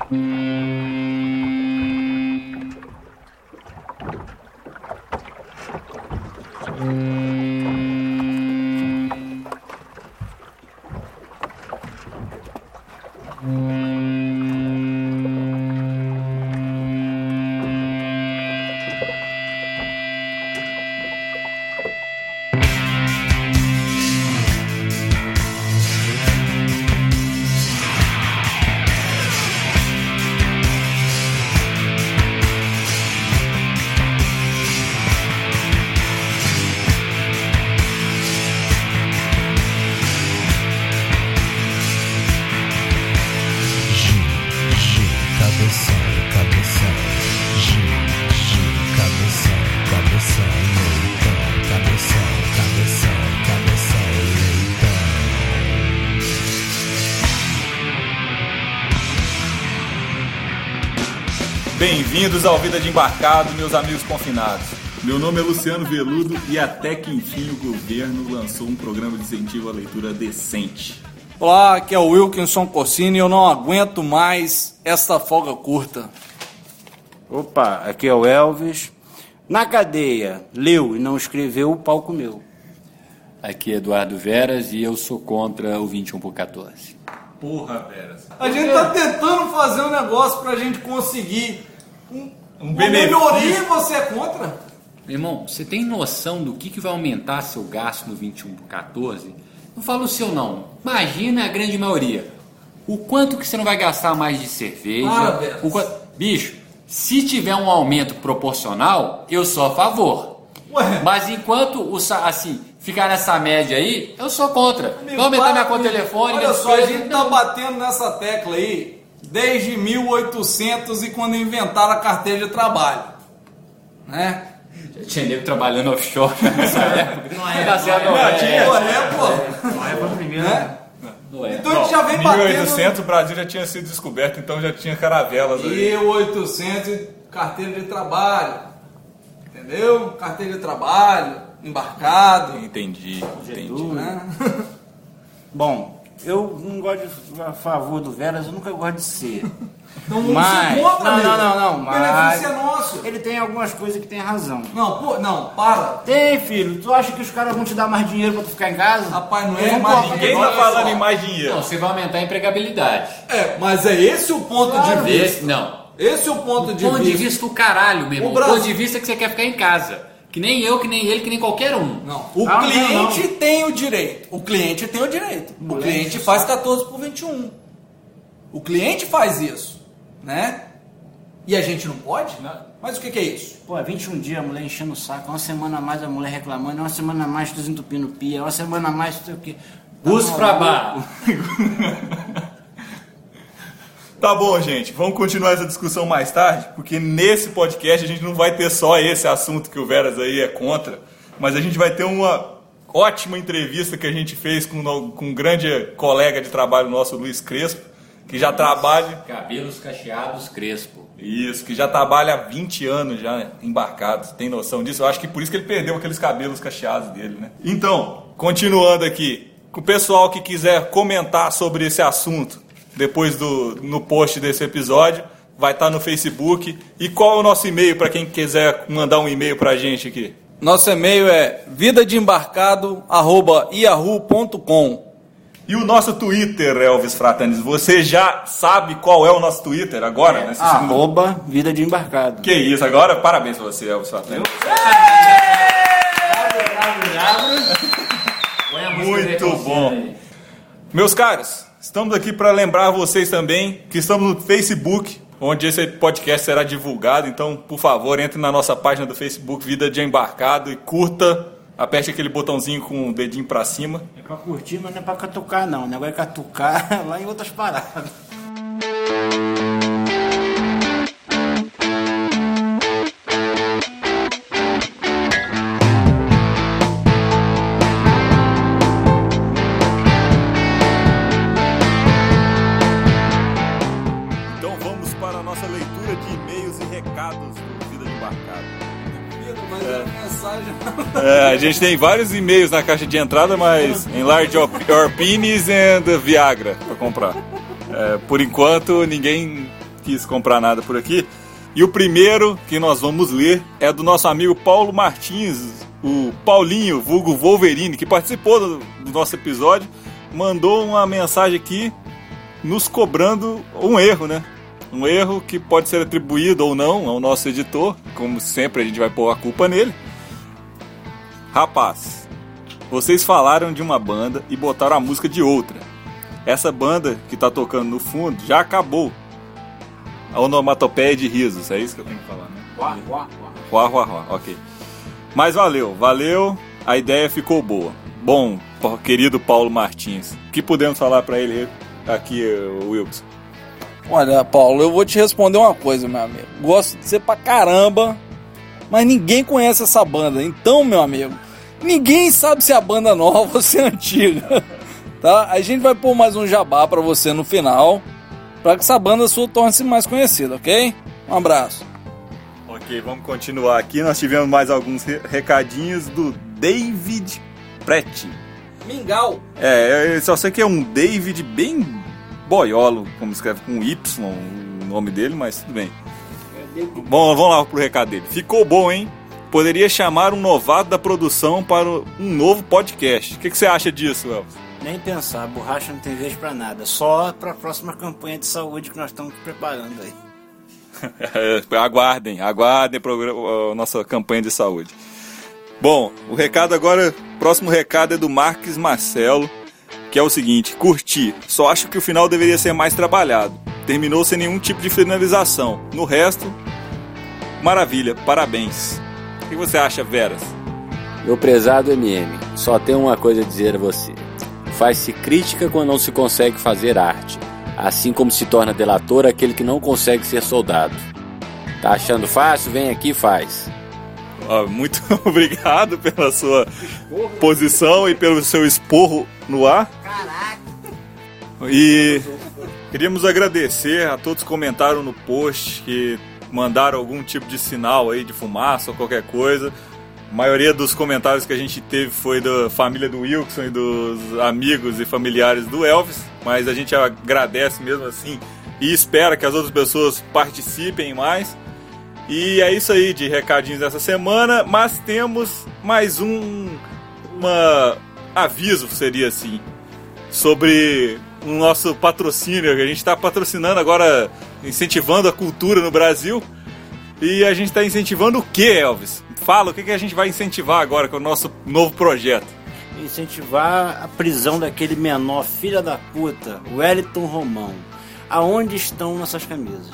Bem-vindos ao Vida de Embarcado, meus amigos confinados. Meu nome é Luciano Veludo e até que enfim o governo lançou um programa de incentivo à leitura decente. Olá, aqui é o Wilkinson Corsini e eu não aguento mais esta folga curta. Opa, aqui é o Elvis. Na cadeia, leu e não escreveu, o pau comeu. Aqui é Eduardo Veras e eu sou contra o 21/14. Porra, Veras. A gente tá tentando fazer um negócio pra gente conseguir um benefício. Melhoria e você é contra? Meu irmão, você tem noção do que vai aumentar seu gasto no 21/14? Não fala o seu não. Imagina a grande maioria. O quanto que você não vai gastar mais de cerveja. Bicho, se tiver um aumento proporcional, eu sou a favor. Ué. Mas enquanto, assim, ficar nessa média aí, eu sou contra. Vai aumentar minha conta telefônica. Olha só, a gente tá batendo nessa tecla aí desde 1800 e quando inventaram a carteira de trabalho. Né? Já tinha nego trabalhando offshore nessa época. Não é pra primeiro. Então a gente já vem batendo. Em 1800 o Brasil já tinha sido descoberto, então já tinha caravelas aí. 1800 carteira de trabalho. Entendeu? Carteira de trabalho, embarcado. Entendi. Né? Bom, eu não gosto a favor do Veras, eu nunca gosto de ser. Então vamos ser contra, não. O benefício é nosso. Ele tem algumas coisas que tem razão. Não, para. Tem, filho. Tu acha que os caras vão te dar mais dinheiro pra tu ficar em casa? Rapaz, não é mais dinheiro. Ninguém tá falando em mais dinheiro. Não, você vai aumentar a empregabilidade. Mas é esse o ponto de vista. Esse é o ponto de vista. Ponto de vista do caralho, meu irmão. O ponto de vista é que você quer ficar em casa. Que nem eu, que nem ele, que nem qualquer um. Não. O cliente tem o direito. O cliente tem o direito. O cliente faz 14/21. O cliente faz isso, né? E a gente não pode? Não. Mas o que é isso? Pô, 21 dias a mulher enchendo o saco, uma semana a mais a mulher reclamando, uma semana a mais tu desentupindo pia, uma semana a mais não sei o quê. Bus pra bar. Tá bom, gente, vamos continuar essa discussão mais tarde, porque nesse podcast a gente não vai ter só esse assunto que o Veras aí é contra, mas a gente vai ter uma ótima entrevista que a gente fez com um grande colega de trabalho nosso, Luiz Crespo, que já trabalha... Cabelos cacheados Crespo. Isso, que já trabalha há 20 anos já embarcado, tem noção disso? Eu acho que por isso que ele perdeu aqueles cabelos cacheados dele, né? Então, continuando aqui, o pessoal que quiser comentar sobre esse assunto, depois no post desse episódio, vai estar no Facebook. E qual é o nosso e-mail para quem quiser mandar um e-mail pra gente aqui? Nosso e-mail é vidadeembarcado@yahoo.com. E o nosso Twitter, Elvis Fratanis, você já sabe qual é o nosso Twitter agora? Vida de Embarcado. Que isso, agora parabéns pra você, Elvis Fratanis. Muito bom. Meus caros, estamos aqui para lembrar vocês também que estamos no Facebook, onde esse podcast será divulgado. Então, por favor, entre na nossa página do Facebook, Vida de Embarcado, e curta. Aperte aquele botãozinho com o dedinho para cima. É para curtir, mas não é para catucar, não. O negócio é catucar lá em outras paradas. A gente tem vários e-mails na caixa de entrada, mas enlarge your penis and Viagra para comprar. Por enquanto, ninguém quis comprar nada por aqui. E o primeiro que nós vamos ler é do nosso amigo Paulo Martins, o Paulinho, vulgo Wolverine, que participou do nosso episódio, mandou uma mensagem aqui nos cobrando um erro, né? Um erro que pode ser atribuído ou não ao nosso editor, como sempre a gente vai pôr a culpa nele. Rapaz, vocês falaram de uma banda e botaram a música de outra. Essa banda que tá tocando no fundo já acabou. A onomatopeia de risos, é isso que eu tenho que falar, né? Ruá, ok. Mas valeu, a ideia ficou boa. Bom, querido Paulo Martins, o que podemos falar pra ele aqui, Wilson? Olha, Paulo, eu vou te responder uma coisa, meu amigo. Gosto de você pra caramba, mas ninguém conhece essa banda. Então, meu amigo, ninguém sabe se é a banda nova ou se é antiga. Tá? A gente vai pôr mais um jabá pra você no final, pra que essa banda sua torne-se mais conhecida, ok? Um abraço. Ok, vamos continuar aqui. Nós tivemos mais alguns recadinhos do David Pretti. Mingau. Eu só sei que é um David bem boiolo, como escreve com Y o nome dele, mas tudo bem. Bom, vamos lá pro recado dele. Ficou bom, hein? Poderia chamar um novato da produção para um novo podcast. O que você acha disso, Elvis? Nem pensar, borracha não tem vez pra nada. Só pra próxima campanha de saúde que nós estamos preparando aí. Aguardem a nossa campanha de saúde. Bom, o recado agora, próximo recado é do Marques Marcelo, que é o seguinte: curti, só acho que o final deveria ser mais trabalhado. Terminou sem nenhum tipo de finalização. No resto, maravilha, parabéns. O que você acha, Veras? Meu prezado MM, só tenho uma coisa a dizer a você. Faz-se crítica quando não se consegue fazer arte, assim como se torna delator aquele que não consegue ser soldado. Tá achando fácil? Vem aqui e faz. Muito obrigado pela sua posição e pelo seu esporro no ar. Caraca! E queríamos agradecer a todos que comentaram no post, que mandaram algum tipo de sinal aí de fumaça ou qualquer coisa. A maioria dos comentários que a gente teve foi da família do Wilson e dos amigos e familiares do Elvis, mas a gente agradece mesmo assim e espera que as outras pessoas participem mais. E é isso aí de recadinhos dessa semana, mas temos mais um aviso, seria assim, sobre o nosso patrocínio, que a gente está patrocinando agora, incentivando a cultura no Brasil. E a gente está incentivando o que, Elvis? Fala, o que a gente vai incentivar agora com o nosso novo projeto? Incentivar a prisão daquele menor filha da puta, Wellington Romão. Aonde estão nossas camisas?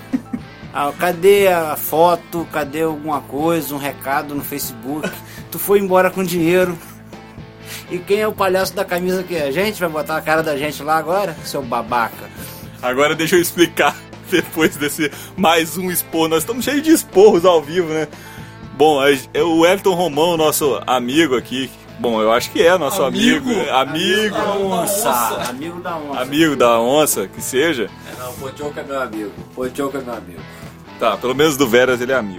Cadê a foto? Cadê alguma coisa, um recado no Facebook? Tu foi embora com dinheiro. E quem é o palhaço da camisa que é? A gente vai botar a cara da gente lá agora? Seu babaca. Agora deixa eu explicar, depois desse mais um esporro. Nós estamos cheios de esporros ao vivo, né? Bom, o Wellington Romão, nosso amigo aqui. Bom, eu acho que é nosso amigo da onça. Amigo da onça, que seja. Não, o Potioca é meu amigo. Tá, pelo menos do Veras ele é amigo.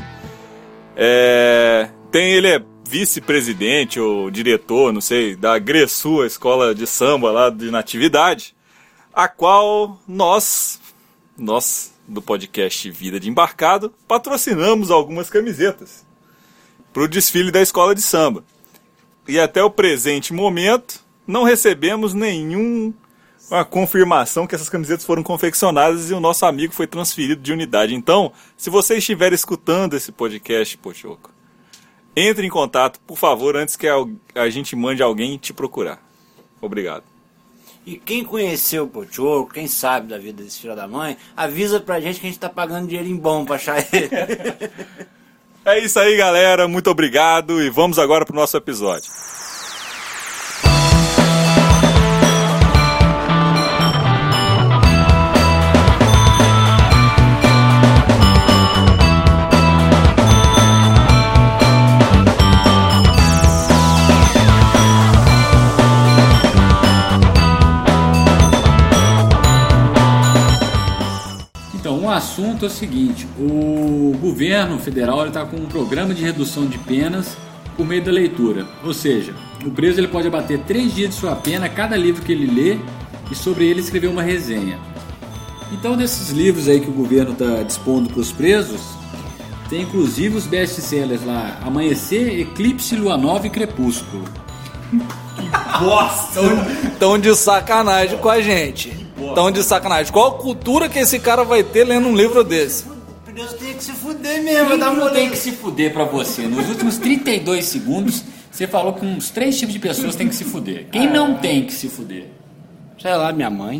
Ele é vice-presidente ou diretor, não sei, da Gresu, a escola de samba lá de Natividade, a qual nós do podcast Vida de Embarcado patrocinamos algumas camisetas para o desfile da escola de samba. E até o presente momento não recebemos nenhuma confirmação que essas camisetas foram confeccionadas e o nosso amigo foi transferido de unidade. Então, se você estiver escutando esse podcast, Pochoco, entre em contato, por favor, antes que a gente mande alguém te procurar. Obrigado. E quem conheceu o Pochoco, quem sabe da vida desse filho da mãe, avisa pra gente que a gente tá pagando dinheirinho bom pra achar ele. É isso aí, galera. Muito obrigado e vamos agora pro nosso episódio. O assunto é o seguinte: o governo federal está com um programa de redução de penas por meio da leitura. Ou seja, o preso ele pode abater 3 dias de sua pena a cada livro que ele lê e sobre ele escrever uma resenha. Então, desses livros aí que o governo está dispondo para os presos, tem inclusive os best-sellers lá: Amanhecer, Eclipse, Lua Nova e Crepúsculo. Nossa! Tão de sacanagem com a gente. Tão de sacanagem. Qual cultura que esse cara vai ter lendo um livro desse? O preso tem que se fuder mesmo, Quem dá não uma tem que se fuder pra você? Nos últimos 32 segundos, você falou que uns 3 tipos de pessoas têm que se fuder. Quem não tem que se fuder? Sei lá, minha mãe.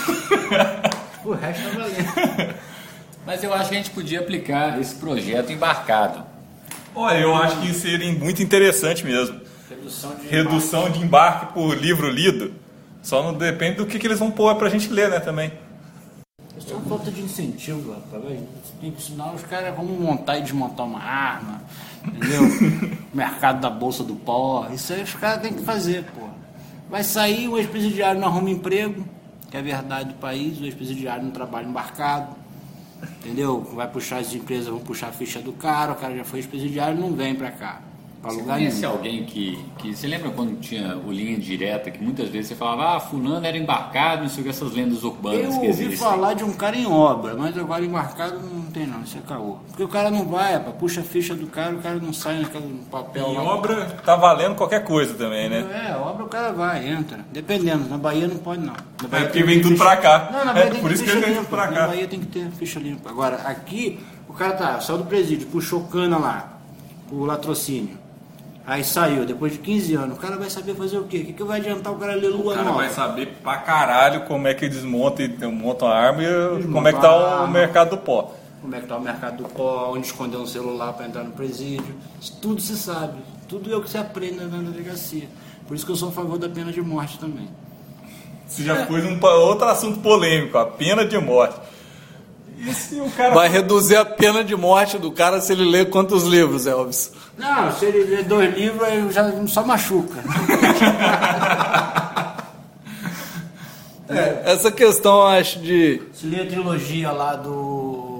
O resto tá valendo. Mas eu acho que a gente podia aplicar esse projeto embarcado. Olha, eu acho que seria muito interessante mesmo. Redução de embarque por livro lido. Só não depende do que eles vão pôr pra gente ler, né, também. Isso é uma falta de incentivo, rapaz. Tem que ensinar os caras como montar e desmontar uma arma, entendeu? Mercado da bolsa do pó. Isso aí os caras têm que fazer, pô. Vai sair, o ex-presidiário não arruma emprego, que é a verdade do país, o ex-presidiário não trabalha embarcado, entendeu? Vai puxar as empresas, vão puxar a ficha do cara, o cara já foi ex-presidiário, não vem pra cá. Você conhece alguém que... Você lembra quando tinha o Linha Direta, que muitas vezes você falava, fulano era embarcado, não sei o que, essas lendas urbanas eu que existem? ouvi falar de um cara em obra, mas agora embarcado não tem não, isso é caô. Porque o cara não vai, rapaz, puxa a ficha do cara, o cara não sai naquele papel Em lá. obra tá valendo qualquer coisa também, né? Obra o cara vai, entra. Dependendo, na Bahia não pode não. Na Bahia Porque vem tudo pra cá. Não, na Bahia tem por que isso ter que ele ficha vem limpa. tudo pra Na cá. Bahia tem que ter ficha limpa. Agora, aqui, o cara saiu do presídio, puxou cana lá, o latrocínio. Aí saiu, depois de 15 anos, o cara vai saber fazer o quê? O que vai adiantar o cara ler Lua O cara Nova? vai saber pra caralho como é que desmonta a arma e como é que tá o mercado do pó. Como é que tá o mercado do pó, onde esconder um celular para entrar no presídio. Isso tudo se sabe. Tudo é o que se aprende na delegacia. Por isso que eu sou a favor da pena de morte também. Você já pôs outro assunto polêmico, a pena de morte. E se o cara... Vai reduzir a pena de morte do cara se ele ler quantos livros, Elvis? Não, se ele ler 2 livros, aí já só machuca. Essa questão, eu acho, de... Se ler a trilogia lá do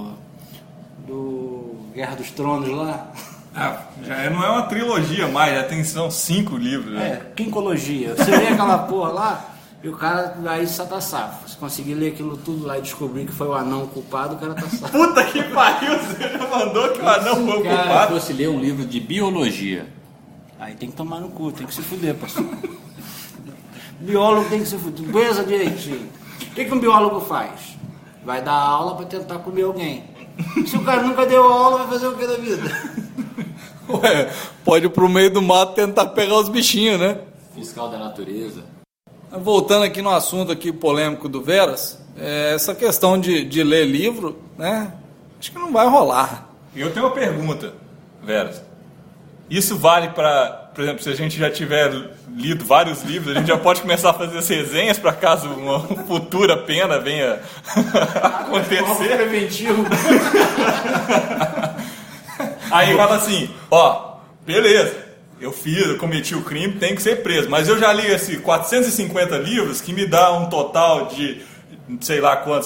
Guerra dos Tronos lá... já não é uma trilogia mais, são 5 livros. Né? Quincologia. Você lê aquela porra lá, e o cara aí só tá safo. Se conseguir ler aquilo tudo lá e descobrir que foi o anão culpado, o cara tá safo. Puta que pariu, você já mandou que o anão foi o Se o cara culpado. fosse ler um livro de biologia, Aí tem que tomar no cu, tem que se fuder, pastor. Biólogo tem que se fuder. Pensa direitinho. O que um biólogo faz? Vai dar aula pra tentar comer alguém. Se o cara nunca deu aula, vai fazer o que da vida? Ué, pode ir pro meio do mato tentar pegar os bichinhos, né? fiscal da natureza. Voltando aqui no assunto aqui polêmico do Veras, essa questão de ler livro, né? Acho que não vai rolar. Eu tenho uma pergunta, Veras. Isso vale para, por exemplo, se a gente já tiver lido vários livros, a gente já pode começar a fazer as resenhas para caso uma futura pena venha acontecer. Preventivo. Aí fala assim, ó, beleza, eu cometi o crime, tem que ser preso. Mas eu já li esses 450 livros que me dá um total de, sei lá quantos,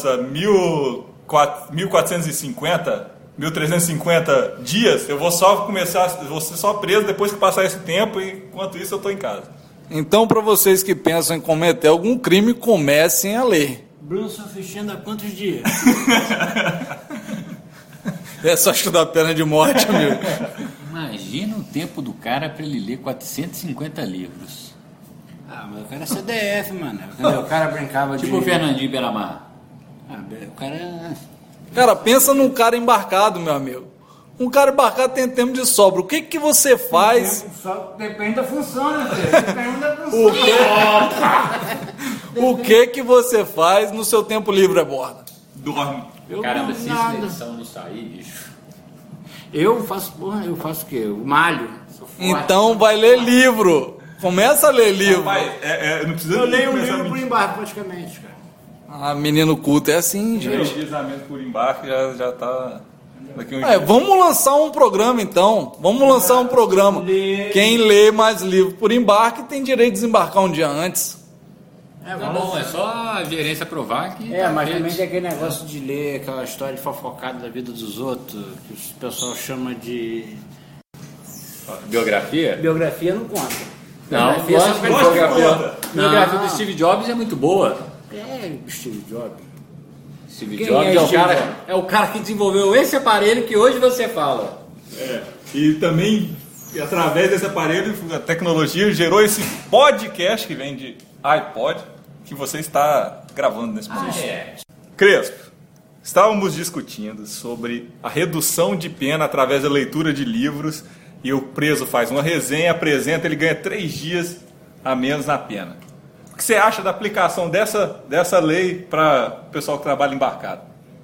1450, 1350 dias. Eu vou ser só preso depois que passar esse tempo, e enquanto isso eu tô em casa. Então, para vocês que pensam em cometer algum crime, comecem a ler. Bruno Surfistinha há quantos dias? É só estudar a pena de morte, amigo. Imagina o tempo do cara para ele ler 450 livros. Ah, mas o cara é CDF, mano. O cara brincava Tipo o de... Fernandinho Beramar. Ah, o cara... Cara, pensa num cara embarcado, meu amigo. Um cara embarcado tem tempo de sobra. O que que você faz? Só depende da função, né, filho? Depende da função. O que você faz no seu tempo livre, Borda? Dorme. Eu Caramba, não se nada. essa edição não sair, bicho. Eu faço o quê? Eu malho. Sou forte. Então vai ler livro. Começa a ler livro. Rapaz, não precisa Eu leio um começar a livro por mentir. embarque, praticamente, cara. Ah, menino culto, é assim, gente. Deslizamento por embarque já tá... Daqui um Vamos lançar um programa, então. Vamos lançar um programa. Quem lê mais livro por embarque tem direito de desembarcar um dia antes. Tá bom, é só a gerência provar que. Mas também tem aquele negócio de ler aquela história de fofocada da vida dos outros, que o pessoal chama de... Biografia? Biografia não conta. Não, Biografia lógico que biografia. Não. Biografia do Steve Jobs é muito boa. É, Steve Jobs. Steve Quem Jobs é é o cara que desenvolveu esse aparelho que hoje você fala. E também, através desse aparelho, a tecnologia gerou esse podcast que vem de iPod, que você está gravando nesse momento. Crespo, estávamos discutindo sobre a redução de pena através da leitura de livros, e o preso faz uma resenha, apresenta, ele ganha 3 dias a menos na pena. O que você acha da aplicação dessa lei para o pessoal que trabalha embarcado?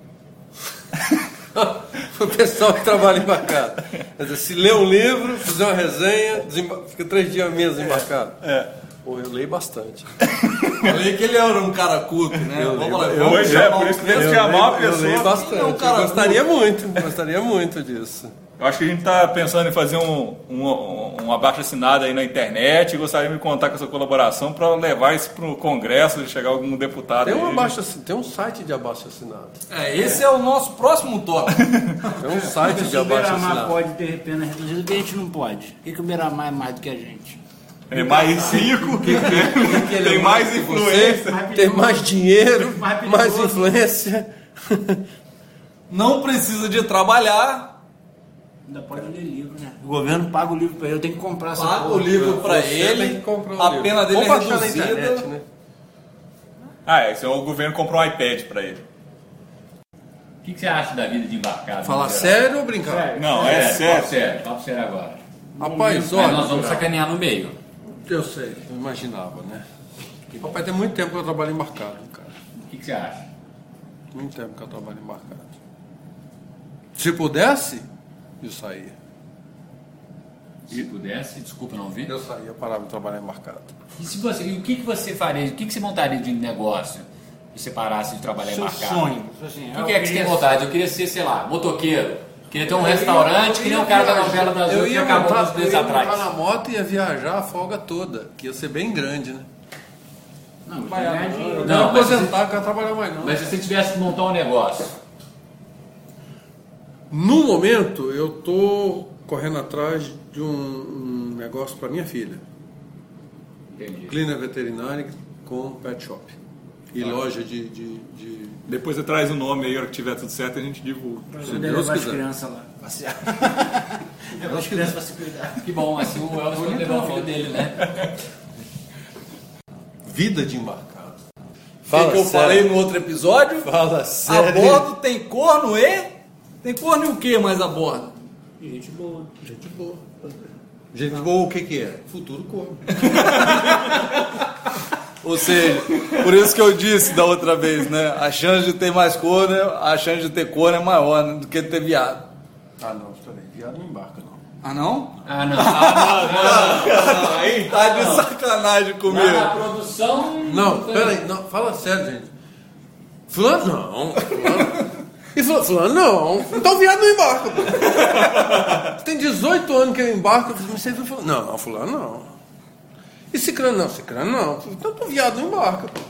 O pessoal que trabalha embarcado. Quer dizer, se lê um livro, fizer uma resenha, fica 3 dias a menos embarcado. Pô, eu leio bastante. Falei que ele era um cara culto, né? Pois é, por isso que ele chamar uma pessoa. Eu leio bastante. É um cara Gostaria muito disso. Eu acho que a gente está pensando em fazer um abaixo-assinado aí na internet e gostaria de me contar com essa colaboração para levar isso para o Congresso e chegar algum deputado. Tem um site de abaixo-assinado. Esse é o nosso próximo tópico. Tem um site de Se o Beira-Mar abaixo-assinado. pode ter pena reduzida, o que a gente não pode? Por que o Beira-Mar é mais do que a gente? É mais rico, tem mais influência. Tem mais dinheiro, mais perigoso. mais influência. Não precisa de trabalhar. Ainda pode ler livro, né? O governo paga o livro pra ele, eu tenho que comprar essa Paga porra. o livro pra Você tem ele. que comprar o A livro. pena dele é Vamos baixar na reduzida. internet, né? Então o governo comprou um iPad para ele. O que você acha da vida de embarcado? Falar no geral? sério ou brincar? Não, é sério. Papo sério agora. Rapaz, Mas olha, nós vamos sacanear no meio. eu sei, eu imaginava, né? Papai, tem muito tempo que eu trabalho embarcado, cara. O que você acha? Muito tempo que eu trabalho embarcado. Se pudesse, eu saía. Se pudesse, desculpa não ouvir. Eu saía, eu parava de trabalhar embarcado. E o que você faria? O que você montaria de negócio se você parasse de trabalhar Seu embarcado? sonho. Assim, O que é que você tem vontade? Eu queria ser, sei lá, motoqueiro. Queria ter um restaurante que nem o cara da novela das Eu outras que ia acabou uns montar, meses montar atrás. na moto e ia viajar a folga toda, que ia ser bem grande, né? Não, ganhar dinheiro. Eu Não, não mas aposentar, eu quero trabalhar mais não. Mas se você tivesse que montar um negócio, No momento, eu tô correndo atrás de um negócio para minha filha. entendi. Clínica veterinária com pet shop. E loja de... Depois você traz o nome aí, a hora que tiver tudo certo, a gente divulga. Se Eu Deus levar as quiser. crianças lá, passear. Levar as crianças pra se cuidar. Que bom, assim o Elvis pode levar o filho dele, né? Vida de embarcado. O que eu falei no outro episódio? Fala A sério. bordo tem corno e... Tem corno e o que mais a bordo? Gente boa. Gente boa. Gente boa, o que é? Futuro corpo. Ou seja, por isso que eu disse da outra vez, né? A chance de ter mais corno, a chance de ter corno é maior, né, do que de ter viado. Ah, não, peraí. Viado não embarca, não. Ah, não? Ah, não. Aí tá de sacanagem comigo. Lá na produção... Não, peraí. Não, fala sério, gente. Fulano, não. Fulano... E fulano, não. Então viado não embarca. Pô. Tem 18 anos que ele embarca. Você viu fulano? Não, fulano não. E cicrano não, cicrano não. Então viado não embarca. Pô.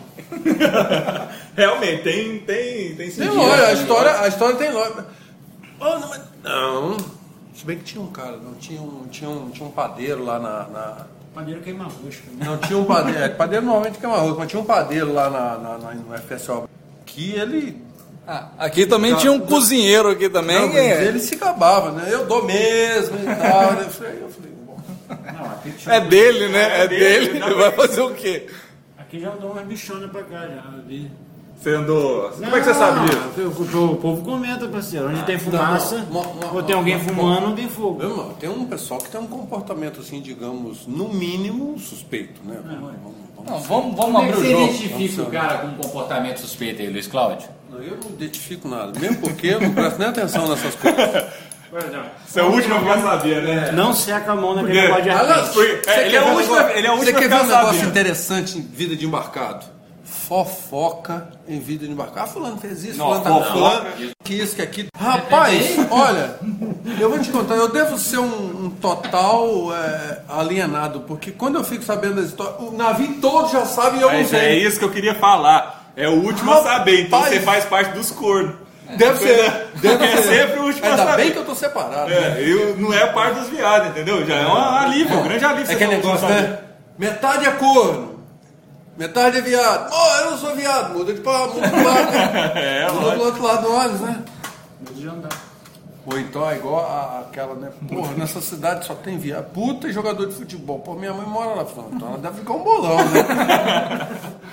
Realmente, tem Tem sentido. lógica, a história tem lógica. Oh, não, mas não. Se bem que tinha um cara, não tinha um padeiro lá na... Padeiro queima rosca, né? Não tinha um padeiro. Padeiro normalmente queima rosca, mas tinha um padeiro lá no FSO que ele... Aqui também tinha um cozinheiro aqui também. Não, mas ele se gabava, né? Eu dou mesmo e tal. Né? Eu falei, bom. Não, aqui tinha... É dele, né? É dele. Vai fazer o quê? Aqui já andou umas bichonas pra cá, já. Eu vi. Você andou... Como é que você sabe disso? O povo comenta, parceiro. Onde tem fumaça, Não, ou tem alguém fumando, tem fogo. Meu irmão, tem um pessoal que tem um comportamento, assim, digamos, no mínimo suspeito, né? Não, vamos Como é que abrir o você jogo. identifica o cara com um comportamento suspeito aí, Luiz Cláudio? Eu não identifico nada, mesmo porque eu não presto nem atenção nessas coisas. Você é o último pra saber, né? Não seca a mão naquele Porque- negócio de arpente. Ele é o último a Você quer ver ficar um negócio sabendo. interessante em vida de embarcado? Fofoca em vida de embarcado. Ah, fulano fez isso, Não, fulano tá fofoca. fulano, que isso, que aquilo. Rapaz, olha, eu vou te contar, eu devo ser um total alienado, porque quando eu fico sabendo das histórias, o navio todo já sabe e eu não É sei. isso que eu queria falar. É o último a saber, então Rapaz. você faz parte dos cornos. Deve ser. Deve É ser. sempre o último a Ainda saber. bem que eu tô separado. né? Eu não é parte dos viados, entendeu? Já é um alívio, um grande alívio. É aquele negócio, né? Metade é corno. Metade é viado. Oh, eu não sou viado. Muda de lado. Muda do outro lado do ônibus, né? Muda de andar. Ou então é igual aquela, né? Porra, nessa cidade só tem viado. Puta e jogador de futebol. Pô, minha mãe mora lá. Então ela deve ficar um bolão, né?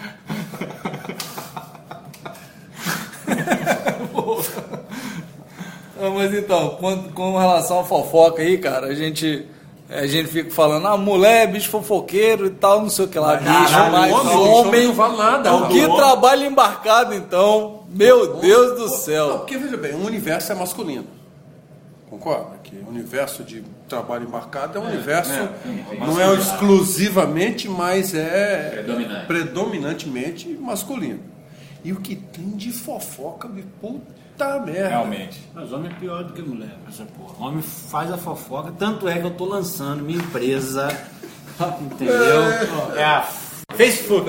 Mas então, com relação à fofoca aí, cara, a gente fica falando, mulher, bicho fofoqueiro e tal, não sei o que lá, mas homem não fala nada. O que trabalha embarcado, então, meu Deus do céu. Não, porque, veja bem, o universo é masculino. Concorda? Que o universo de trabalho embarcado é um universo, não é exclusivamente, mas é predominantemente masculino. E o que tem de fofoca, puta merda. Realmente. Mas homem é pior do que mulher, essa porra. Homem faz a fofoca, tanto é que eu tô lançando minha empresa, entendeu? É a Facebook.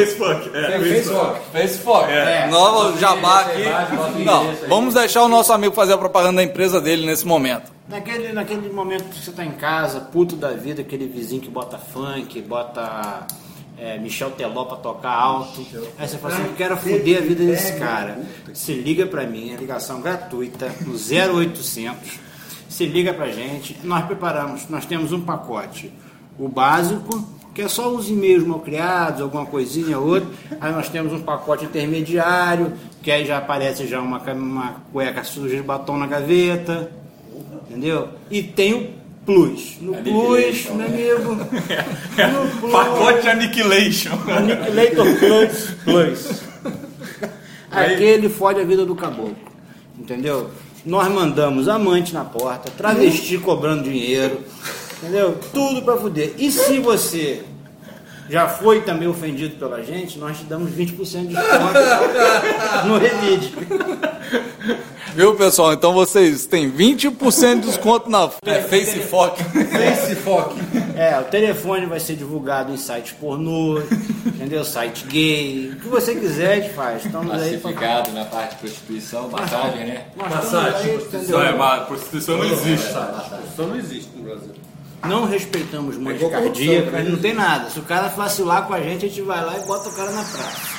Nova jabá aqui. Não, vamos deixar o nosso amigo fazer a propaganda da empresa dele nesse momento. Naquele momento que você tá em casa, puto da vida, aquele vizinho que bota funk, bota Michel Teló pra tocar alto. Aí você fala assim, eu quero foder a vida desse cara. Você liga pra mim, é ligação gratuita, no 0800. Você liga pra gente, nós preparamos, nós temos um pacote. O básico, que é só os e-mails mal criados, alguma coisinha, outra. Aí nós temos um pacote intermediário, que aí já aparece já uma cueca suja de batom na gaveta, entendeu? E tem o Plus. No Plus, meu amigo. No Plus, Pacote Annihilation. Annihilator Plus. Aquele fode a vida do caboclo, entendeu? Nós mandamos amante na porta, travesti cobrando dinheiro, entendeu? Tudo pra fuder. E se você já foi também ofendido pela gente, nós te damos 20% de desconto no Revide. Viu, pessoal? Então vocês têm 20% de desconto na Facebook. O telefone vai ser divulgado em sites pornô, entendeu? Site gay, o que você quiser a gente faz. Estamos aí classificado na parte de prostituição, massagem, né? Massagem, Prostituição não existe. Isso não existe no Brasil. Não respeitamos mães cardíacas, mas não tem nada. Se o cara vacilar com a gente vai lá e bota o cara na praça.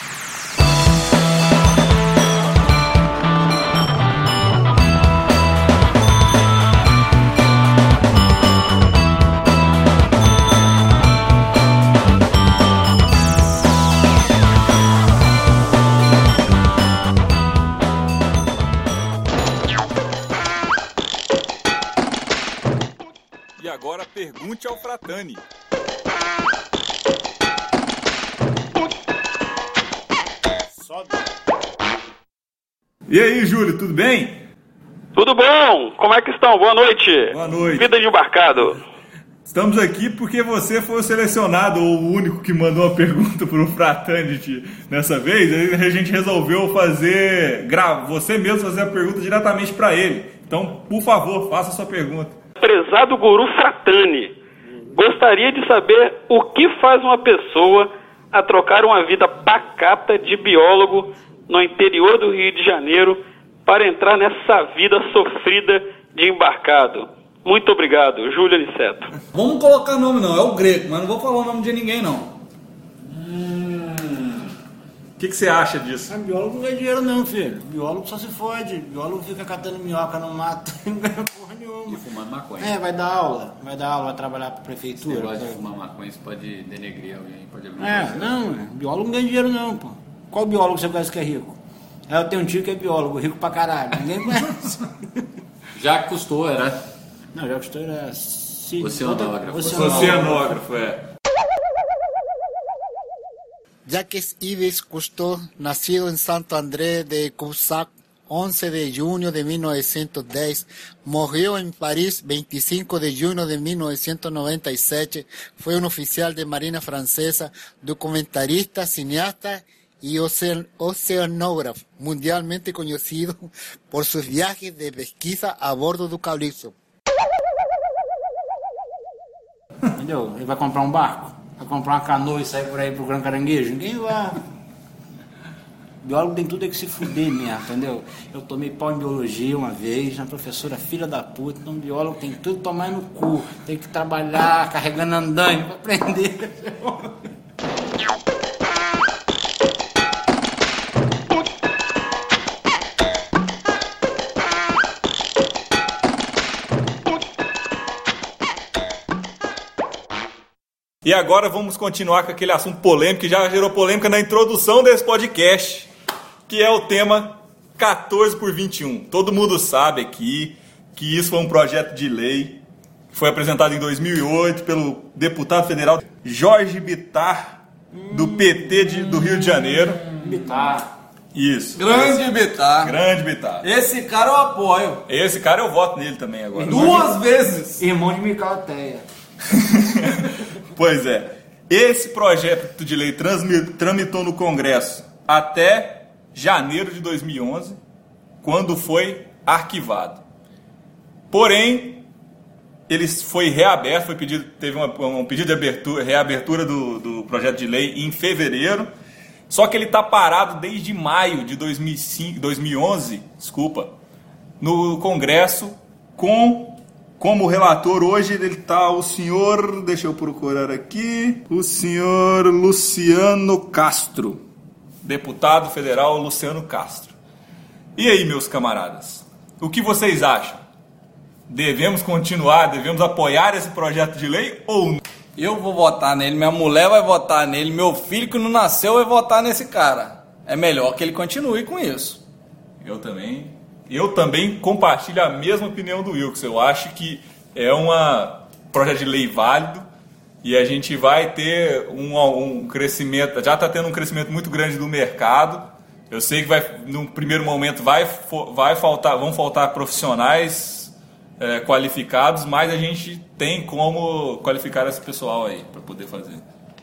E agora pergunte ao Fratani. E aí, Júlio, tudo bem? Tudo bom? Como é que estão? Boa noite. Boa noite. Vida de embarcado. Estamos aqui porque você foi o selecionado, ou o único que mandou uma pergunta para o Fraternity nessa vez. Aí a gente resolveu você mesmo fazer a pergunta diretamente para ele. Então, por favor, faça a sua pergunta. Prezado guru Fratani, gostaria de saber o que faz uma pessoa a trocar uma vida pacata de biólogo no interior do Rio de Janeiro para entrar nessa vida sofrida de embarcado. Muito obrigado, Júlio Aniceto. Vamos colocar nome não, é o Greco, mas não vou falar o nome de ninguém não. O que você acha disso? Biólogo não ganha dinheiro não, filho. Biólogo só se fode. Biólogo fica catando minhoca no mato e não ganha porra nenhuma. E fumando maconha. Vai dar aula, vai trabalhar pra prefeitura. Você gosta de fumar maconha, isso pode denegrir alguém, pode abrir biólogo não ganha dinheiro não, pô. Qual biólogo você conhece que é rico? Eu tenho um tio que é biólogo, rico pra caralho. Ninguém conhece. Já custou, era? Não, já custou, era... Oceanógrafo, Jacques Yves Cousteau, nacido en Santo André de Cubzac, 11 de junio de 1910, murió en París 25 de junio de 1997, fue un oficial de Marina francesa, documentarista, cineasta y oceanógrafo, mundialmente conocido por sus viajes de pesquisa a bordo do Calypso. Entendeu? Ele vai comprar um barco, vai comprar uma canoa e sair por aí procurando caranguejo. Ninguém vai. Biólogo tem tudo é que se fuder mesmo, entendeu? Eu tomei pau em biologia uma vez, uma professora filha da puta, então biólogo tem tudo que tomar no cu, tem que trabalhar carregando andaime pra aprender. E agora vamos continuar com aquele assunto polêmico que já gerou polêmica na introdução desse podcast, que é o tema 14/21. Todo mundo sabe aqui que isso foi um projeto de lei que foi apresentado em 2008 pelo deputado federal Jorge Bittar, do PT do Rio de Janeiro. Bittar. Isso. Grande Bittar. Grande Bittar. Esse cara eu apoio. Esse cara eu voto nele também agora. 2 vezes. Irmão de Micalateia. Pois é. Esse projeto de lei tramitou no Congresso até janeiro de 2011, quando foi arquivado. Porém, ele foi reaberto, teve um pedido de reabertura do projeto de lei em fevereiro, só que ele está parado desde maio de 2011, no Congresso, como relator hoje ele está o senhor, deixa eu procurar aqui, o senhor Luciano Castro, deputado federal Luciano Castro. E aí, meus camaradas, o que vocês acham? Devemos apoiar esse projeto de lei ou não? Eu vou votar nele, minha mulher vai votar nele, meu filho que não nasceu vai votar nesse cara. É melhor que ele continue com isso. Eu também compartilho a mesma opinião do Wilkes. Eu acho que é um projeto de lei válido e a gente vai ter um crescimento, já está tendo um crescimento muito grande do mercado. Eu sei que no primeiro momento vão faltar profissionais qualificados, mas a gente tem como qualificar esse pessoal aí para poder fazer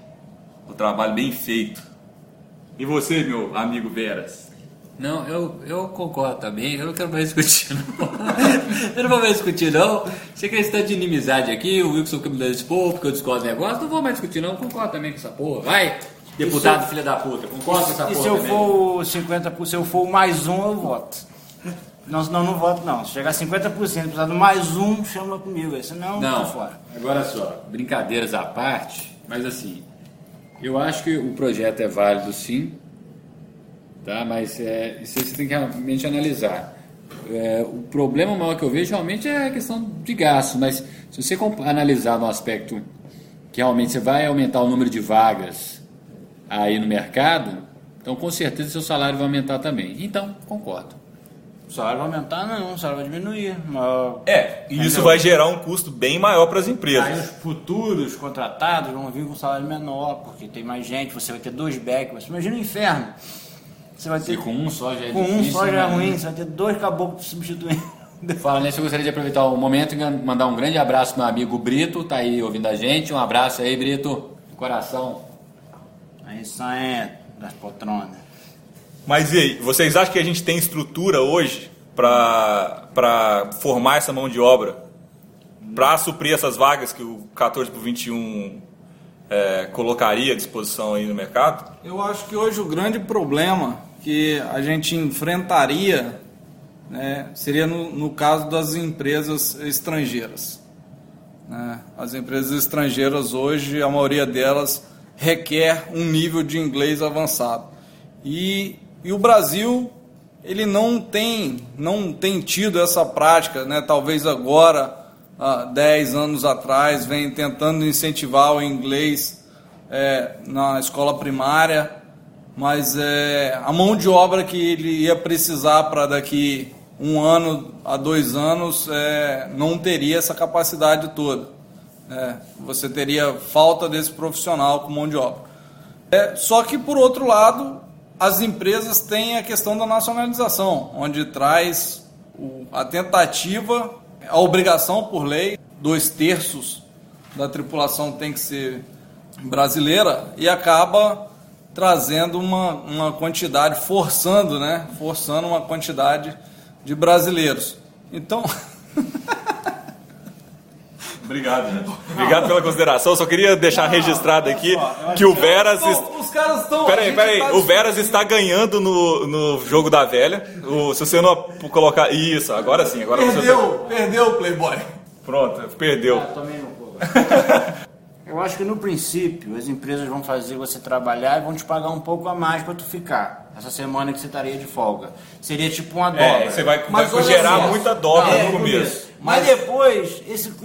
o trabalho bem feito. E você, meu amigo Veras? Não, eu concordo também. Eu não quero mais discutir, não. Eu não vou mais discutir, não. Você quer estar de inimizade aqui, o Wilson que me deu expor, porque eu discordo do negócio, não vou mais discutir, não. Eu concordo também com essa porra. Vai, deputado, filha da puta, concordo com essa porra. E se eu for 50%, se eu for mais um, eu voto. Não, senão não voto, não. Se chegar a 50%, precisar de mais um, chama comigo. Senão, não, tô fora. Agora só, brincadeiras à parte, mas assim, eu acho que o projeto é válido sim, tá? Mas isso você tem que realmente analisar. O problema maior que eu vejo realmente é a questão de gasto, mas se você analisar no aspecto que realmente você vai aumentar o número de vagas aí no mercado, então com certeza seu salário vai aumentar também. Então, concordo. O salário vai aumentar, não, o salário vai diminuir. E isso vai gerar um custo bem maior para as empresas. Aí os futuros contratados vão vir com um salário menor, porque tem mais gente, você vai ter 2 backs. Você imagina o inferno. Você vai ter. E com um só já é com difícil. Um só já é ruim, você vai ter 2 caboclos substituindo. Falando nisso, eu gostaria de aproveitar o momento e mandar um grande abraço pro meu amigo Brito, tá aí ouvindo a gente. Um abraço aí, Brito, coração. Aí sai das poltronas. Mas e aí, vocês acham que a gente tem estrutura hoje para formar essa mão de obra? Para suprir essas vagas que o 14/21 colocaria à disposição aí no mercado? Eu acho que hoje o grande problema que a gente enfrentaria, né, seria no caso das empresas estrangeiras. Né? As empresas estrangeiras hoje, a maioria delas requer um nível de inglês avançado. E o Brasil, ele não tem tido essa prática, né? Talvez agora, há 10 anos atrás, vem tentando incentivar o inglês na escola primária, mas a mão de obra que ele ia precisar para daqui 1 ano a 2 anos não teria essa capacidade toda. Você teria falta desse profissional com mão de obra. Só que, por outro lado, as empresas têm a questão da nacionalização, onde traz a tentativa, a obrigação por lei, 2/3 da tripulação tem que ser brasileira, e acaba trazendo uma quantidade, forçando uma quantidade de brasileiros. Então... Obrigado, né? Obrigado pela consideração. Só queria deixar registrado aqui que o Veras... Os caras estão... Peraí. O Veras está ganhando no jogo da velha. Se você não colocar... Isso, agora sim. Agora Perdeu o Playboy. Pronto, perdeu. Tomei um pouco. Eu acho que no princípio as empresas vão fazer você trabalhar e vão te pagar um pouco a mais para tu ficar. Essa semana que você estaria de folga. Seria tipo uma dobra. Você vai gerar muita dobra no começo. Mas depois,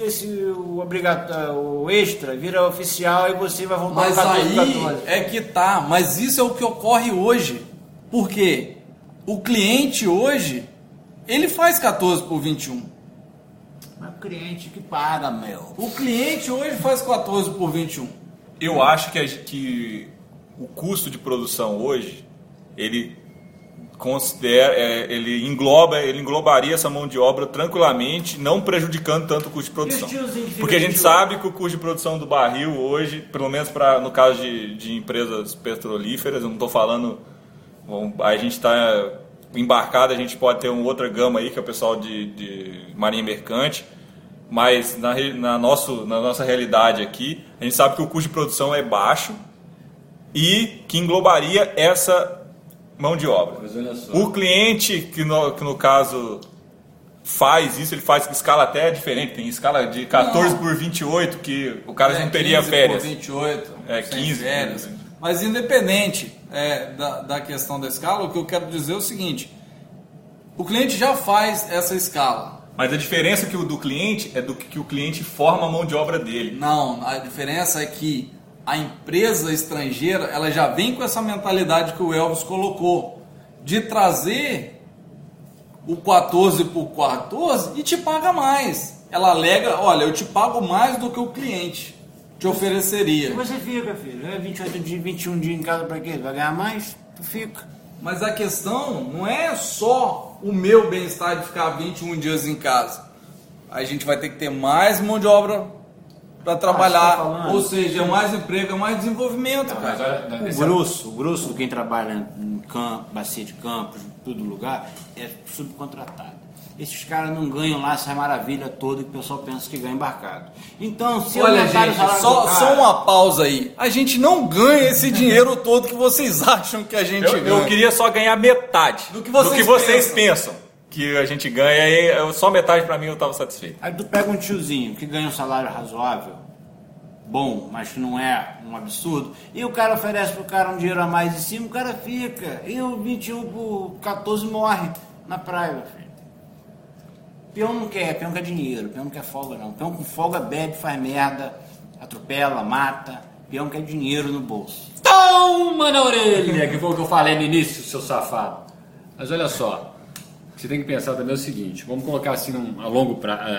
o extra vira oficial e você vai voltar Mas para aí 14. é que tá. Mas isso é o que ocorre hoje. Por quê? O cliente hoje, ele faz 14 por 21. Mas o cliente que paga, meu. O cliente hoje faz 14 por 21. Eu acho que o custo de produção hoje, ele englobaria essa mão de obra tranquilamente, não prejudicando tanto o custo de produção. Porque a gente sabe que o custo de produção do barril hoje, pelo menos no caso de empresas petrolíferas, eu não estou falando, a gente está embarcado, a gente pode ter uma outra gama aí, que é o pessoal de marinha mercante, mas na nossa realidade aqui, a gente sabe que o custo de produção é baixo e que englobaria essa mão de obra. O cliente que no caso faz isso, ele faz escala até diferente, tem escala de 14 por 28, que o cara não teria 15 férias. Por 28, 15 férias. Mas independente da questão da escala, o que eu quero dizer é o seguinte: o cliente já faz essa escala. Mas a diferença do cliente é do que o cliente forma a mão de obra dele. Não, a diferença é que a empresa estrangeira, ela já vem com essa mentalidade que o Elvis colocou, de trazer o 14 por 14 e te paga mais. Ela alega, olha, eu te pago mais do que o cliente te ofereceria. E você fica, filho, 28 dias, 21 dias em casa pra quê? Vai ganhar mais? Tu fica. Mas a questão não é só o meu bem-estar de ficar 21 dias em casa. A gente vai ter que ter mais mão de obra para trabalhar, ou seja, é mais emprego, é mais desenvolvimento, cara. O grosso de quem trabalha em campo, bacia de campos, em todo lugar, é subcontratado. Esses caras não ganham lá essa maravilha toda que o pessoal pensa que ganha embarcado. Então, se olha, gente, só uma pausa aí. A gente não ganha esse dinheiro todo que vocês acham que a gente ganha. Eu queria só ganhar metade do que vocês pensam que a gente ganha, e só metade pra mim eu tava satisfeito. Aí tu pega um tiozinho que ganha um salário razoável, bom, mas que não é um absurdo, e o cara oferece pro cara um dinheiro a mais em cima, o cara fica, e o 21 por 14 morre na praia, meu filho. Peão não quer dinheiro, peão não quer folga não. Peão com folga bebe, faz merda, atropela, mata, peão quer dinheiro no bolso. Toma na orelha, que foi o que eu falei no início, seu safado. Mas olha só, você tem que pensar também o seguinte, vamos colocar assim a longo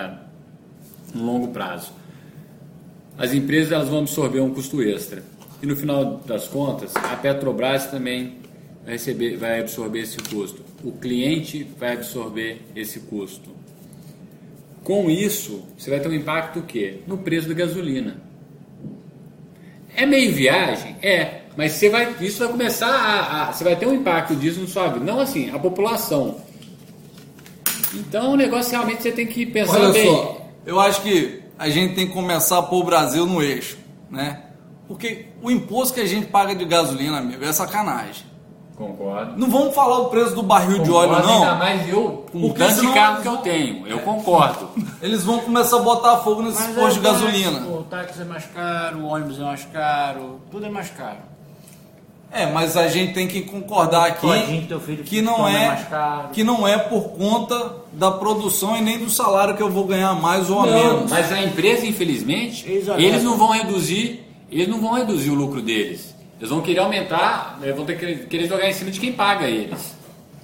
prazo. As empresas elas vão absorver um custo extra. E no final das contas, a Petrobras também vai absorver esse custo. O cliente vai absorver esse custo. Com isso, você vai ter um impacto o quê? No preço da gasolina. É meio viagem? É. Mas isso vai começar você vai ter um impacto disso no sua vida. Não assim, a população. Então o negócio realmente você tem que pensar olha bem. Só, eu acho que a gente tem que começar a pôr o Brasil no eixo, né? Porque o imposto que a gente paga de gasolina, amigo, é sacanagem. Concordo. Não vamos falar o preço do barril de óleo, não. Ainda mais eu, com o tanto de carro que eu tenho. Eu concordo. Eles vão começar a botar fogo nesses postos de gasolina. O táxi é mais caro, o ônibus é mais caro, tudo é mais caro. Mas a gente tem que concordar aqui que não é por conta da produção e nem do salário que eu vou ganhar mais ou a menos. Mas a empresa, infelizmente, eles não vão reduzir o lucro deles. Eles vão querer aumentar, vão querer jogar em cima de quem paga eles.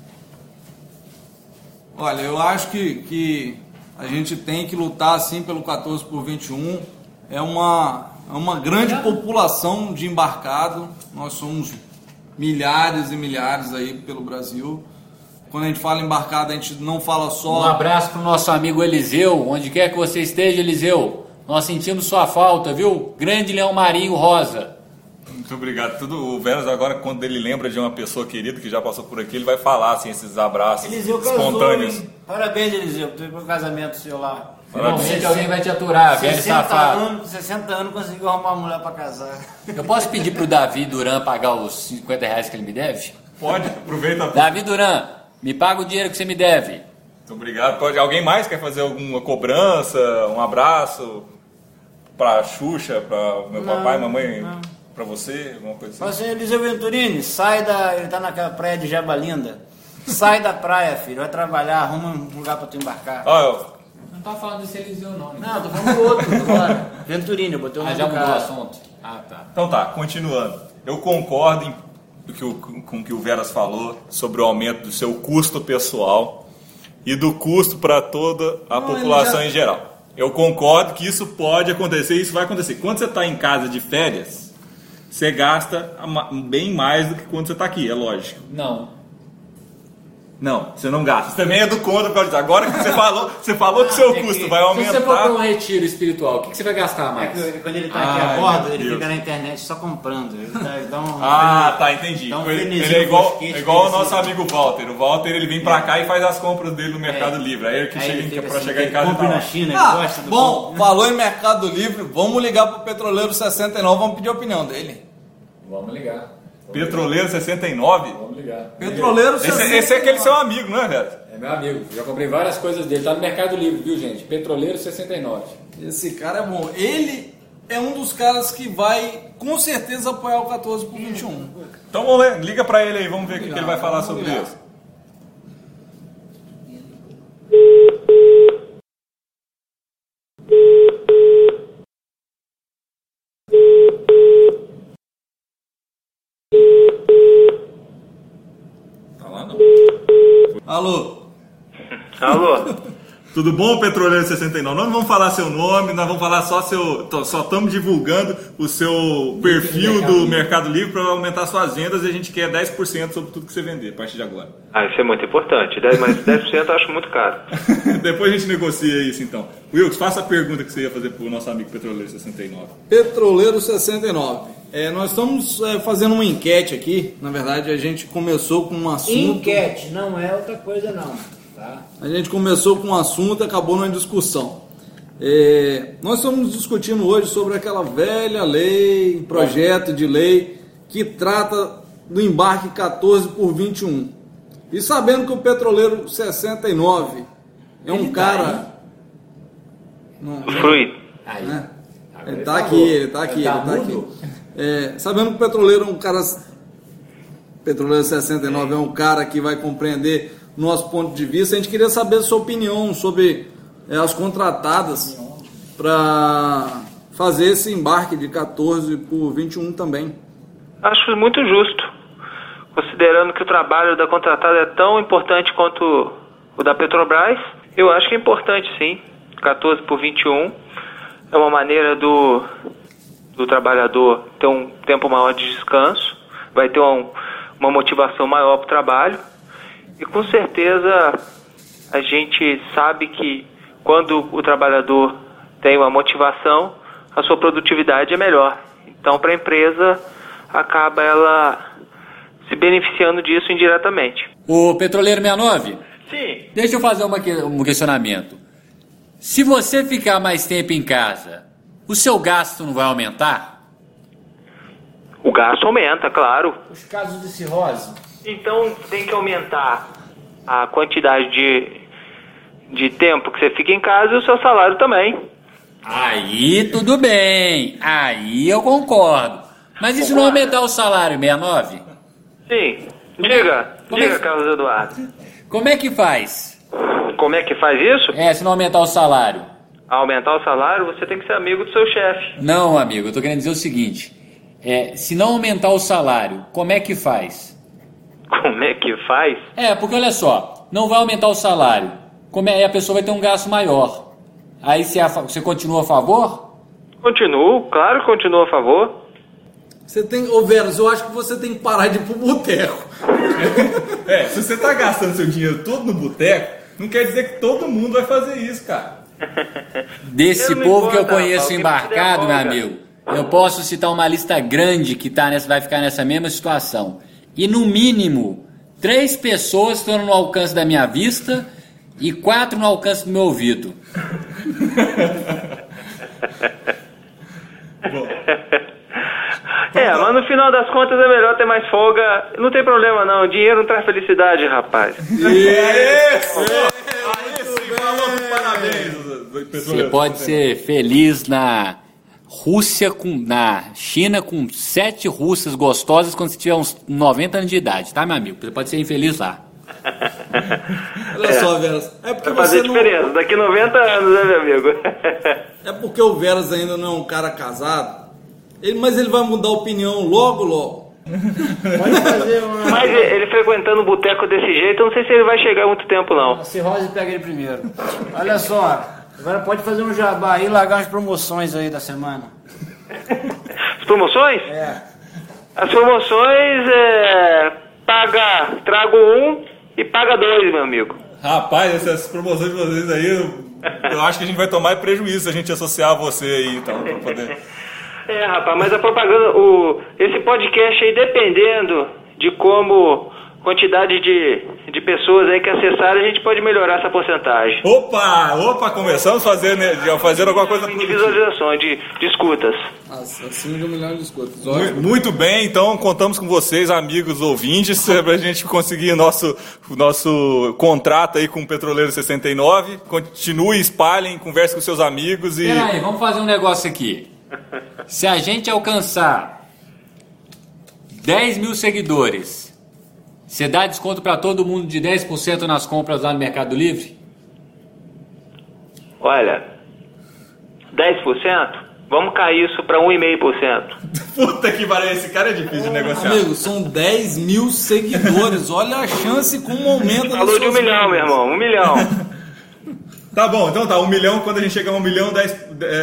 Olha, eu acho que a gente tem que lutar assim pelo 14 por 21. É uma grande população de embarcado. Nós somos milhares e milhares aí pelo Brasil. Quando a gente fala embarcado, a gente não fala só... Um abraço pro nosso amigo Eliseu, onde quer que você esteja, Eliseu. Nós sentimos sua falta, viu? Grande Leão Marinho Rosa. Muito obrigado. O Vênus agora, quando ele lembra de uma pessoa querida que já passou por aqui, ele vai falar assim, esses abraços Eliseu espontâneos. Casou, parabéns, Eliseu, por ter um casamento seu lá. Finalmente alguém vai te aturar, velho safado. 60 anos conseguiu arrumar uma mulher pra casar. Eu posso pedir pro Davi Duran pagar os 50 reais que ele me deve? Pode, aproveita. Davi Duran, me paga o dinheiro que você me deve. Muito obrigado. Alguém mais quer fazer alguma cobrança, um abraço pra Xuxa, pra meu papai, mamãe? Não. Pra você, alguma coisa assim? Mas assim, Eliseu Venturini, ele tá naquela praia de Jabalinda. Sai da praia, filho, vai trabalhar, arruma um lugar pra tu embarcar. Não tá falando desse Eliseu, não. Não, tô falando do outro agora. Venturini, eu botei o nome já do mudou o cara. assunto. Ah, tá. Então tá, continuando. Eu concordo com o que o Veras falou sobre o aumento do seu custo pessoal e do custo para toda a população em geral. Eu concordo que isso pode acontecer e isso vai acontecer. Quando você está em casa de férias, você gasta bem mais do que quando você está aqui, é lógico. Não, você não gasta. Você também é do contra por causa disso. Agora que você falou que o seu custo vai aumentar. Se você for para um retiro espiritual, o que você vai gastar mais? Quando ele tá aqui a bordo, ele fica na internet só comprando. Ele dá tá, entendi. Dá um Ele é frenesim igual o nosso amigo Walter. O Walter, ele vem pra cá e faz as compras dele no Mercado Livre. Aí ele que chega pra chegar em casa e compra tá na China, ele gosta do Bom, falou em Mercado Livre, vamos ligar pro Petroleiro 69, vamos pedir a opinião dele. Vamos ligar. Petroleiro 69? Vamos ligar. Petroleiro 69. Esse é aquele seu amigo, não é, velho? É meu amigo. Já comprei várias coisas dele. Tá no Mercado Livre, viu, gente? Petroleiro 69. Esse cara é bom. Ele é um dos caras que vai, com certeza, apoiar o 14 por 21. Então vamos ver, liga pra ele aí, vamos ver o que ele vai falar sobre isso. Tá lá não. Alô? Alô? Tudo bom, Petroleiro 69? Nós não vamos falar seu nome, nós vamos falar só só estamos divulgando o seu perfil do Mercado Livre para aumentar suas vendas e a gente quer 10% sobre tudo que você vender a partir de agora. Isso é muito importante. Mas 10% eu acho muito caro. Depois a gente negocia isso então. Wilkes, faça a pergunta que você ia fazer pro nosso amigo Petroleiro 69. Petroleiro 69. Nós estamos fazendo uma enquete aqui. Na verdade, a gente começou com um assunto. Enquete, não é outra coisa não. Tá? A gente começou com um assunto e acabou numa discussão. Nós estamos discutindo hoje sobre aquela velha lei, projeto de lei que trata do embarque 14 por 21. E sabendo que o Petroleiro 69 é um cara... Frui. Aí. Né? Ele tá aqui. Sabendo que o Petroleiro é um cara... Petroleiro 69 é um cara que vai compreender nosso ponto de vista. A gente queria saber a sua opinião sobre as contratadas para fazer esse embarque de 14 por 21 também. Acho muito justo, considerando que o trabalho da contratada é tão importante quanto o da Petrobras. Eu acho que é importante, sim. 14 por 21 é uma maneira do trabalhador ter um tempo maior de descanso, vai ter uma motivação maior para o trabalho. E com certeza a gente sabe que quando o trabalhador tem uma motivação, a sua produtividade é melhor. Então, para a empresa, acaba ela se beneficiando disso indiretamente. O Petroleiro 69? Sim. Deixa eu fazer um questionamento. Se você ficar mais tempo em casa, o seu gasto não vai aumentar? O gasto aumenta, claro. Os casos de cirrose. Então tem que aumentar a quantidade de tempo que você fica em casa e o seu salário também. Aí tudo bem, aí eu concordo. Mas e se não aumentar o salário, 69? Sim, diga, Carlos Eduardo. Como é que faz? Como é que faz isso? Se não aumentar o salário. Aumentar o salário, você tem que ser amigo do seu chefe. Não, amigo, eu tô querendo dizer o seguinte. Se não aumentar o salário, como é que faz? Como é que faz? Porque olha só, não vai aumentar o salário. Aí a pessoa vai ter um gasto maior. Aí você continua a favor? Continuo, claro que continuo a favor. Você tem... Ô Veras, eu acho que você tem que parar de ir pro boteco. Se você tá gastando seu dinheiro todo no boteco, não quer dizer que todo mundo vai fazer isso, cara. Desse povo que eu conheço embarcado, meu amigo, eu posso citar uma lista grande que vai ficar nessa mesma situação. E no mínimo, 3 pessoas estão no alcance da minha vista e 4 no alcance do meu ouvido. Mas no final das contas é melhor ter mais folga. Não tem problema não, dinheiro não traz felicidade, rapaz. Parabéns. Você pode ser feliz na China com 7 russas gostosas quando você tiver uns 90 anos de idade, tá, meu amigo? Você pode ser infeliz lá. Olha só, Veras. É porque Vai fazer diferença. Daqui 90 anos, né, meu amigo? É porque o Veras ainda não é um cara casado, mas ele vai mudar a opinião logo, logo. Pode fazer uma... Mas ele frequentando o boteco desse jeito, eu não sei se ele vai chegar muito tempo, não. A Cirrose pega ele primeiro. Olha só, agora pode fazer um jabá aí e largar as promoções aí da semana. As promoções? É. As promoções trago um e paga 2, meu amigo. Rapaz, essas promoções de vocês aí, eu acho que a gente vai tomar prejuízo se a gente associar a você aí, então, pra poder... Rapaz, mas a propaganda, esse podcast aí, dependendo de como quantidade de pessoas aí que acessarem, a gente pode melhorar essa porcentagem. Opa, começamos a fazer alguma coisa de visualizações, de escutas. Acima de 1 milhão de escutas. Muito bem, então contamos com vocês, amigos ouvintes, pra gente conseguir nosso contrato aí com o Petroleiro 69. Continue, espalhem, converse com seus amigos e... Peraí, vamos fazer um negócio aqui. Se a gente alcançar 10 mil seguidores, você dá desconto para todo mundo de 10% nas compras lá no Mercado Livre? Olha, 10%? Vamos cair isso para 1,5%. Puta que pariu, esse cara é difícil de negociar. Amigo, são 10 mil seguidores. Olha a chance com o momento... Falou de 1 milhão, meu irmão, 1 milhão. Tá bom, então tá, 1 milhão, quando a gente chegar a 1 milhão, 10%.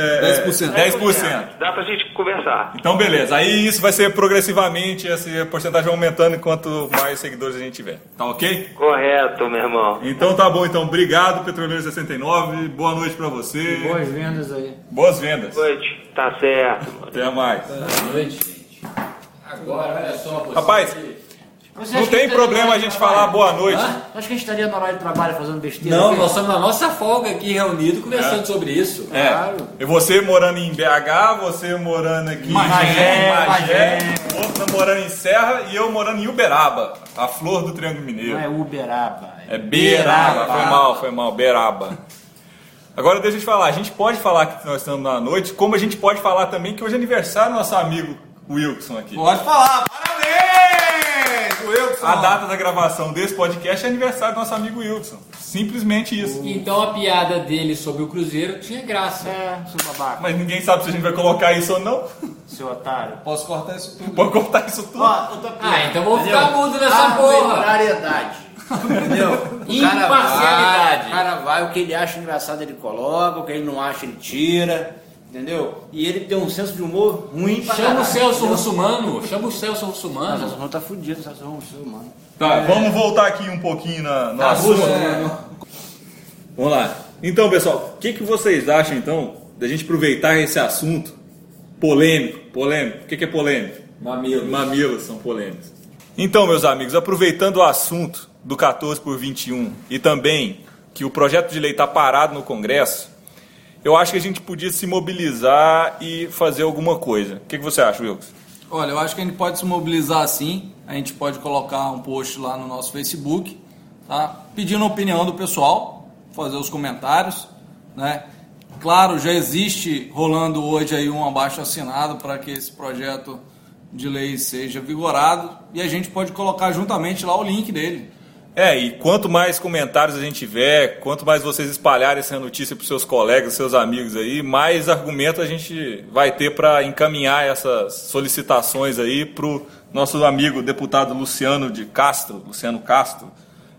10%. Dá pra gente conversar. Então beleza, aí isso vai ser progressivamente, essa porcentagem aumentando enquanto mais seguidores a gente tiver. Tá ok? Correto, meu irmão. Então tá bom, então obrigado, Petroleiro 69, boa noite pra você. Boas vendas aí. Boas vendas. Boa noite, tá certo. Até mais. Boa noite, gente. Agora, olha só... Rapaz, não tem problema a gente falar boa noite. Acho que a gente estaria na hora de trabalho fazendo besteira. Não, nós estamos na nossa folga aqui reunidos conversando sobre isso. Claro. E você morando em BH, você morando aqui em Magé, outro morando em Serra e eu morando em Uberaba, a flor do Triângulo Mineiro. Não é Uberaba. É Beraba, foi mal, Beraba. Agora deixa eu te falar, a gente pode falar que nós estamos na noite, como a gente pode falar também que hoje é aniversário do nosso amigo Wilson aqui. Pode falar, parabéns! Wilson. A data da gravação desse podcast é aniversário do nosso amigo Wilson. Simplesmente isso. Então a piada dele sobre o Cruzeiro tinha graça. É, seu babaca. Mas ninguém sabe se a gente vai colocar isso ou não. Seu otário. Posso cortar isso tudo? Pode cortar isso tudo. Então vou ficar mudo nessa porra. Arbitrariedade. Entendeu? Imparcialidade. O cara vai, o que ele acha engraçado ele coloca, o que ele não acha ele tira. Entendeu? E ele tem um senso de humor ruim pra Chama o caralho. Celso Russomano. Chama o Celso Mas o Russomano. Celso tá fudido, o Celso Russomano. Tá, vamos voltar aqui um pouquinho no assunto. Vamos lá. Então, pessoal, o que vocês acham, então, da gente aproveitar esse assunto polêmico? O que é polêmico? Mamilos são polêmicos. Então, meus amigos, aproveitando o assunto do 14/21 e também que o projeto de lei está parado no Congresso, eu acho que a gente podia se mobilizar e fazer alguma coisa. O que você acha, Wilson? Olha, eu acho que a gente pode se mobilizar sim. A gente pode colocar um post lá no nosso Facebook, tá? Pedindo a opinião do pessoal, fazer os comentários, né? Claro, já existe rolando hoje aí um abaixo-assinado para que esse projeto de lei seja vigorado e a gente pode colocar juntamente lá o link dele. E quanto mais comentários a gente tiver, quanto mais vocês espalharem essa notícia para os seus colegas, seus amigos aí, mais argumento a gente vai ter para encaminhar essas solicitações aí para o nosso amigo deputado Luciano Castro,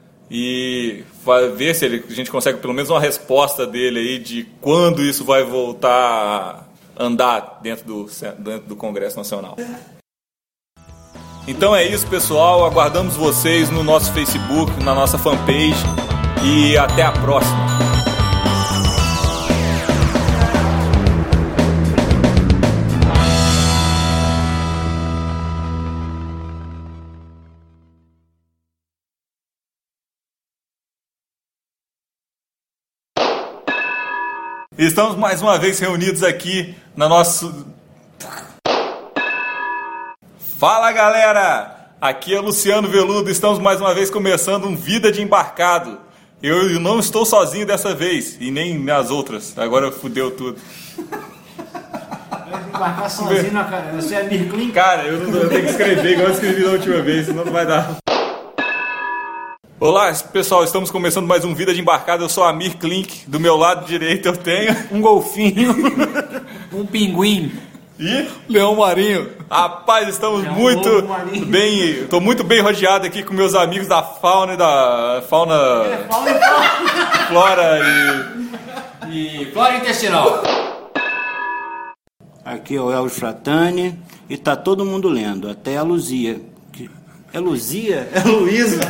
e vai ver se a gente consegue pelo menos uma resposta dele aí de quando isso vai voltar a andar dentro do Congresso Nacional. Então é isso, pessoal. Aguardamos vocês no nosso Facebook, na nossa fanpage. E até a próxima. Estamos mais uma vez reunidos aqui na nossa... Fala, galera! Aqui é Luciano Veludo, estamos mais uma vez começando um Vida de Embarcado. Eu não estou sozinho dessa vez, e nem nas outras, agora fudeu tudo. Embarcar sozinho na cara, você é Mirklin? Cara, eu tenho que escrever igual eu escrevi da última vez, senão não vai dar. Olá, pessoal, estamos começando mais um Vida de Embarcado. Eu sou Amir Klink, do meu lado direito eu tenho Um golfinho. Um pinguim. e Leão Marinho. rapaz, estamos É um muito lobo marinho. bem, estou muito bem rodeado aqui com meus amigos da fauna e da fauna, flora E flora intestinal. Aqui é o Elvis Fratani e tá todo mundo lendo, até a Luzia. É Luzia? É Luísa?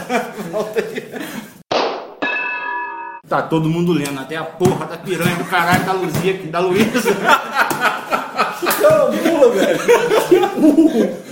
Tá todo mundo lendo, até a porra da piranha do caralho da Luzia, da Luísa. Pula, velho.